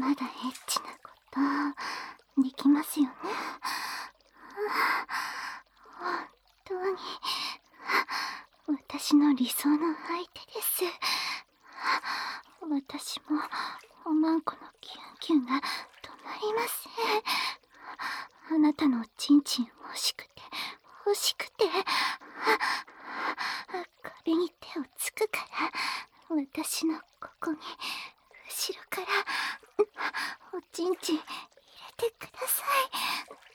まだエッチなことできますよね。本当に私の理想の相手です。私もおまんこのキュンキュンが止まりません。あなたのおちんちん欲しくて欲しくて、壁に手をつくから私のここに後ろからおちんちん入れてください。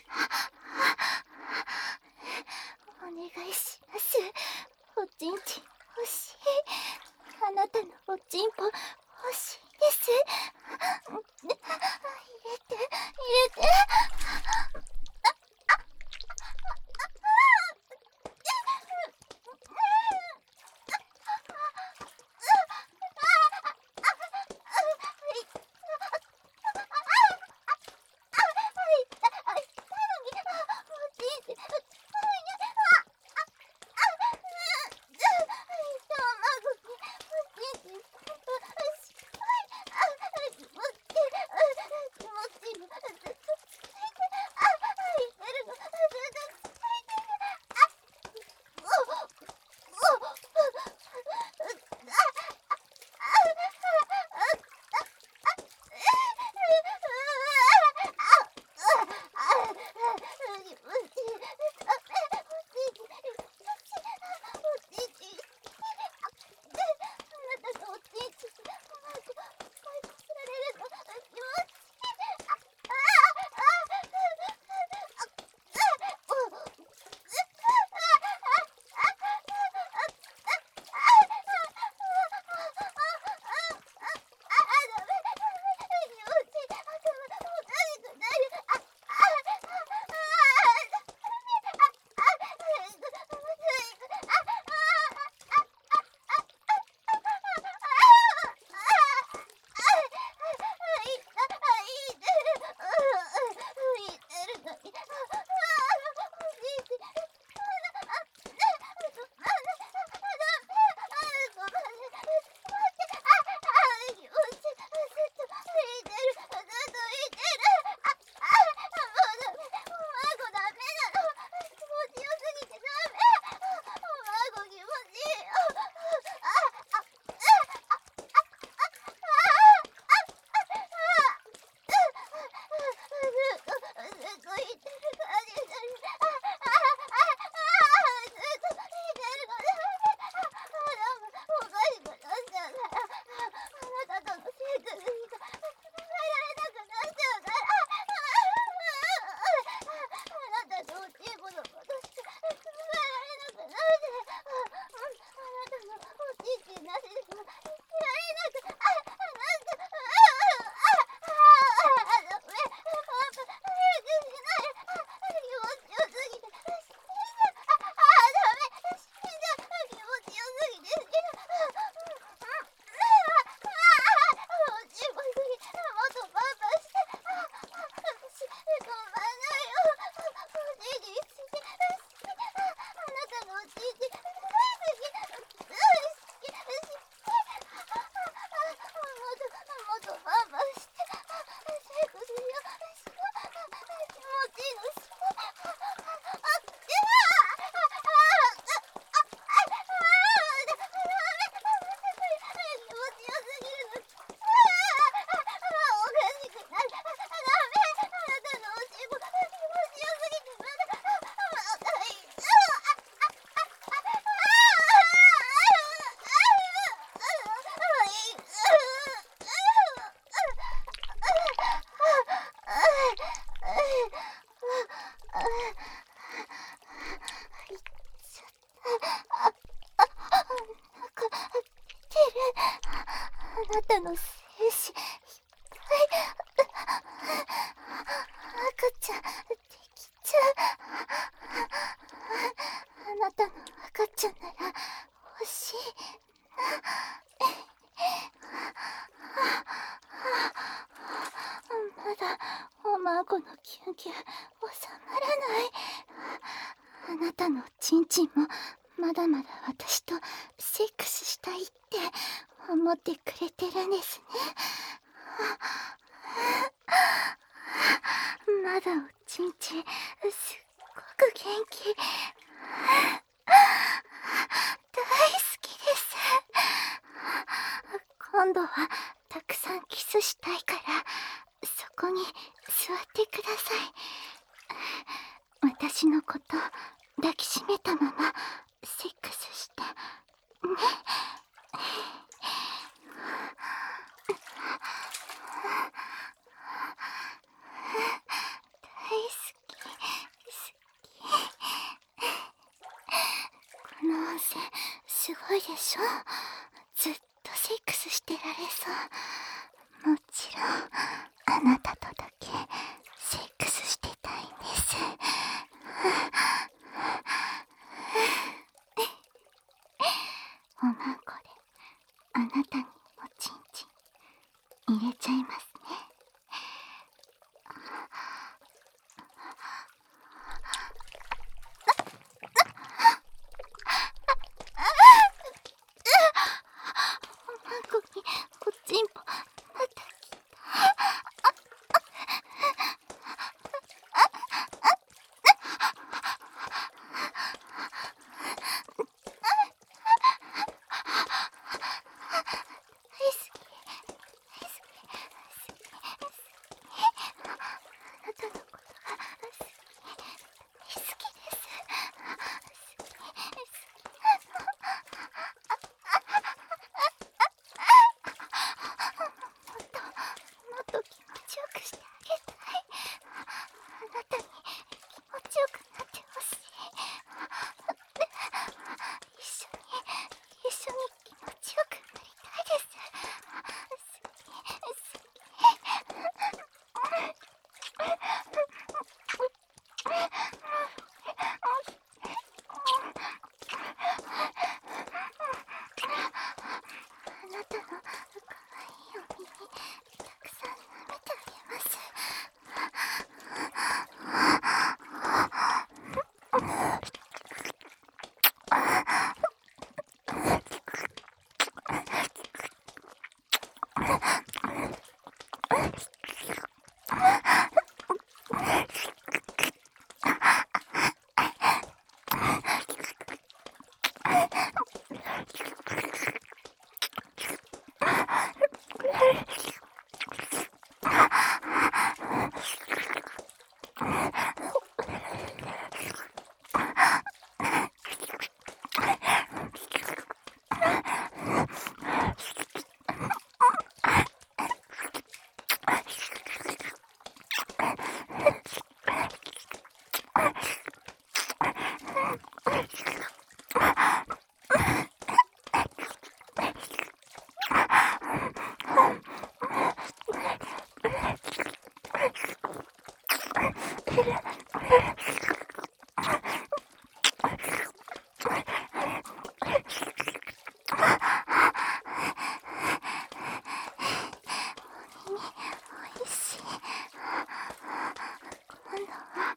お願いします。おちんちん欲しい。あなたのおちんぽ欲しいです。入れて入れて。あなたの精子いっぱい赤ちゃんできちゃう。あなたの赤ちゃんなら欲しいな。まだお孫のキュンキュン収まらない。あなたのチンチンもまだまだ私とセックスしたいって思ってくれてるんですね。 まだおちんちんすっごく元気。大好きです。今度はたくさんキスしたいからそこに座ってください。私のこと抱きしめたままセックスしてね。大好き好き。この温泉すごいでしょ。ずっとセックスしてられそう。もちろんあなたとだけセックスしてたいんです。おまんこであなたにおちんちん入れちゃいますね。おまんこにおちんぽまたきた。大好き大好き好き。あなたのことが好き大好きです。好きもっと気持ちよくしてあげたい。あなたに気持ちよくなってほしい。一緒に気持ちよくなりたいです。あなたの可愛いお耳たくさん舐めてあげます。おいしい。今度は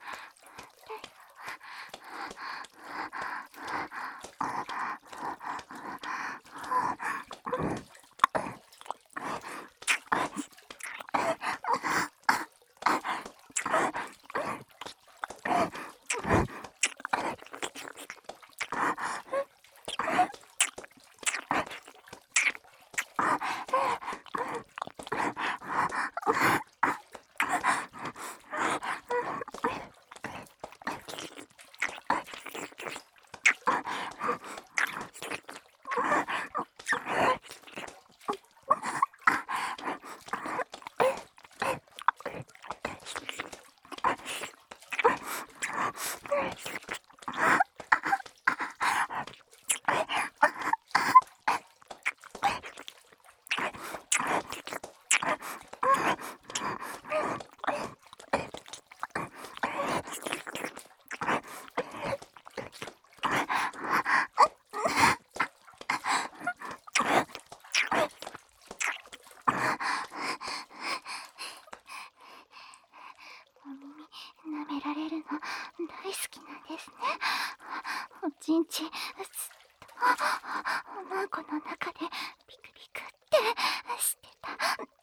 舐められるの大好きなんですね。おちんちんずっとおまんこの中でピクピクってしてた。